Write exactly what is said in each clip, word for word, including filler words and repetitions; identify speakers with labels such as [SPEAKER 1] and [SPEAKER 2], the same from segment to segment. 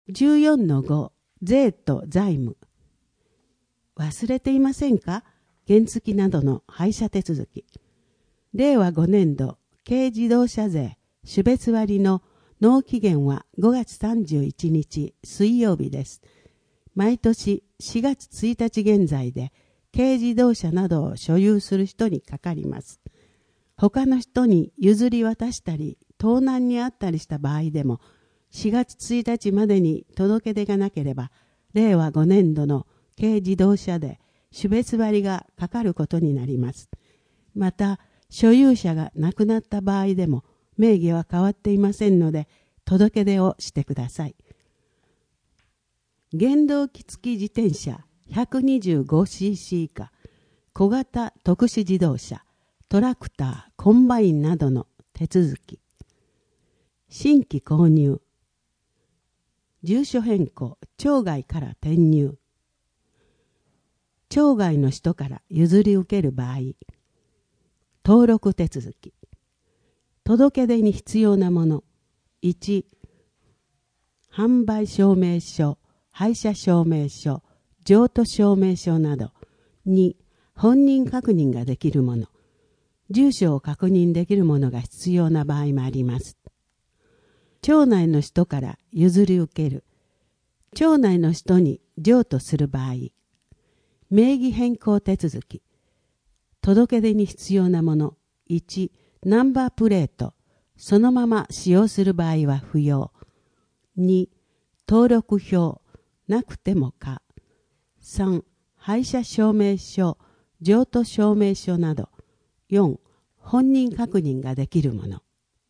[SPEAKER 1] じゅうよんのご、税と財務。忘れていませんか？原付などの廃車手続き。れいわごねんど軽自動車税種別割の納期限はごがつさんじゅういちにち水曜日です。毎年しがつついたち現在で軽自動車などを所有する人にかかります。他の人に譲り渡したり盗難にあったりした場合でもしがつついたちまでに届け出がなければれいわごねんどの軽自動車で種別割がかかることになります。また所有者が亡くなった場合でも名義は変わっていませんので届け出をしてください。原動機付き自転車 ひゃくにじゅうごシーシー 以下、小型特殊自動車、トラクター、コンバインなどの手続き。新規購入、住所変更、町外から転入、町外の人から譲り受ける場合、登録手続き。届け出に必要なもの。いち、販売証明書、廃車証明書、譲渡証明書など。に、本人確認ができるもの。住所を確認できるものが必要な場合もあります。町内の人から譲り受ける。町内の人に譲渡する場合。名義変更手続き。届け出に必要なもの。いち、ナンバープレート。そのまま使用する場合は不要。に、登録票。なくても可。さん、廃車証明書、譲渡証明書など。よん、本人確認ができるもの。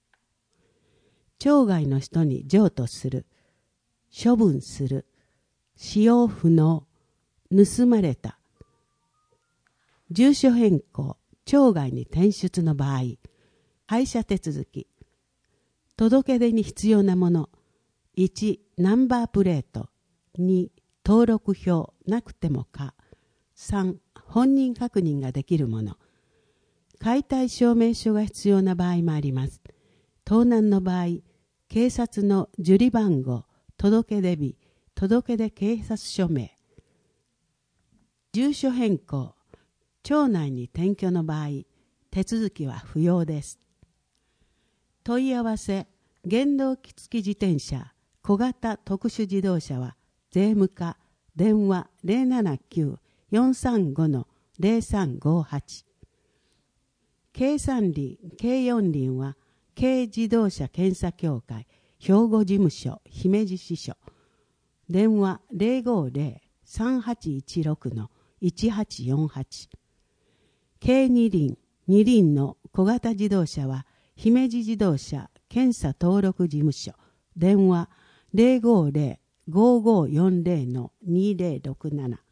[SPEAKER 1] 町外の人に譲渡する。処分する。使用不能。盗まれた。住所変更、町外に転出の場合、廃車手続き。届け出に必要なもの。いち、ナンバープレート。に、登録票なくても可。さん、本人確認ができるもの。解体証明書が必要な場合もあります。盗難の場合、警察の受理番号、届出日、届出警察署名。住所変更、町内に転居の場合、手続きは不要です。問い合わせ、原動機付き自転車、小型特殊自動車は、税務課、電話 ゼロななきゅう よんさんご ゼロさんごはち。経産林、経四輪は、軽自動車検査協会、兵庫事務所、姫路支所。電話 ゼロごゼロ さんはちいちろく いちはちよんはち。軽二輪、二輪の小型自動車は、姫路自動車検査登録事務所。電話 ゼロごゼロ ごごよんゼロ にゼロろくなな。